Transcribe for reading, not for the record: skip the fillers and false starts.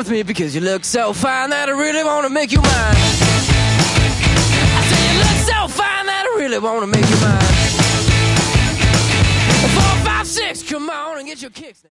with me because you look so fine that I really want to make you mine. I say you look so fine that I really want to make you mine. 4, 5, 6, come on and get your kicks.